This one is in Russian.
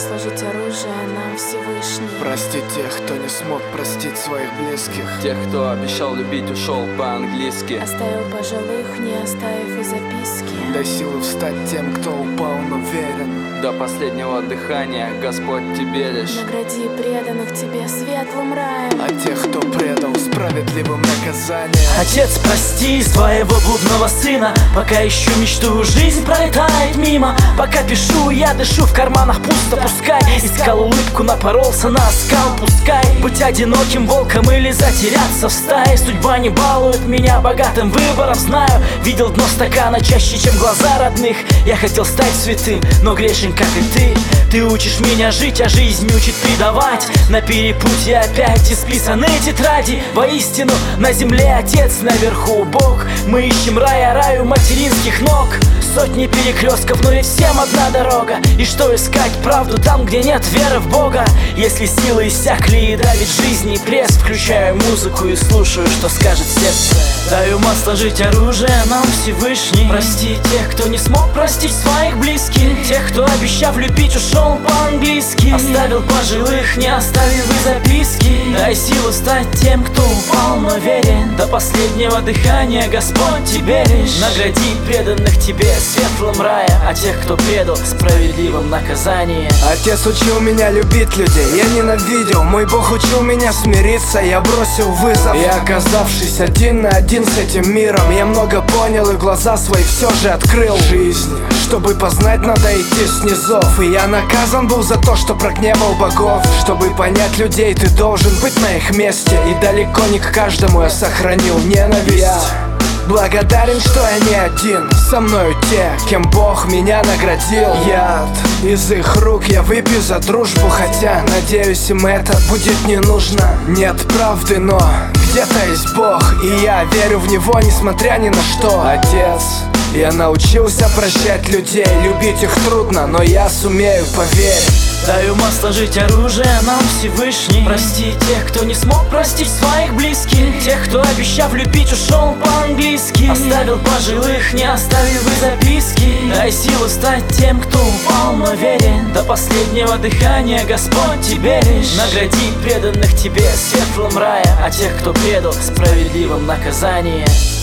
сложить оружие нам Всевышний. Прости тех, кто не смог простить своих близких. Тех, кто обещал любить, ушел по-английски. Оставил пожилых, не оставив и записки. Дай силы встать тем, кто упал, но верен. До последнего дыхания Господь тебе лишь. Награди преданных тебе светлым раем. А тех, кто предал, справедливым наказанием. Отец, прости своего блудного сына. Пока ищу мечту, жизнь пролетает мимо. Пока пишу, я дышу, в карманах пусто. Пускай искал улыбку, напоролся на оскал. Пускай быть одиноким волком или затеряться в стае. Судьба не балует меня богатым выбором, знаю. Видел дно стакана чаще, чем глаза родных. Я хотел стать святым, но грешен, как и ты. Ты учишь меня жить, а жизнь учит предавать. На перепутье опять исписаны тетради. Воистину, на земле Отец, наверху Бог. Мы ищем рая, раю материнских ног. Сотни перекрестков, но ведь всем одна дорога. И что искать правду там, где нет веры в Бога? Если силы иссякли и давит жизни пресс, включаю музыку и слушаю, что скажет сердце. Даю масло жить оружие нам Всевышний. Прости тех, кто не смог простить своих близких. Тех, кто, обещав любить, ушел по-английски. Оставил пожилых, не оставив и записки. Дай силу стать тем, кто упал, но верен. До последнего дыхания Господь тебе лишь. Награди преданных тебе светлым рая, а тех, кто предал, справедливым наказанием. Отец учил меня любить людей, я ненавидел. Мой Бог учил меня смириться, я бросил вызов. И оказавшись один на один с этим миром, я много понял и глаза свои все же открыл. Жизнь, чтобы познать, надо идти с низов. И я наказан был за то, что прогневал богов. Чтобы понять людей, ты должен быть на их месте. И далеко не к каждому я сохранил ненависть. Благодарен, что я не один. Со мною те, кем Бог меня наградил. Яд из их рук я выпью за дружбу. Хотя, надеюсь, им это будет не нужно. Нет правды, но где-то есть Бог. И я верю в Него, несмотря ни на что. Отец, я научился прощать людей. Любить их трудно, но я сумею, поверь. Даю масло жить оружие нам Всевышний. Прости тех, кто не смог простить своих близких. Тех, кто, обещав любить, ушел по-английски. Оставил пожилых, не оставив и записки. Дай силу стать тем, кто упал, но верен. До последнего дыхания Господь тебе лишь. Награди преданных тебе светлым рая, а тех, кто предал, справедливым наказанием.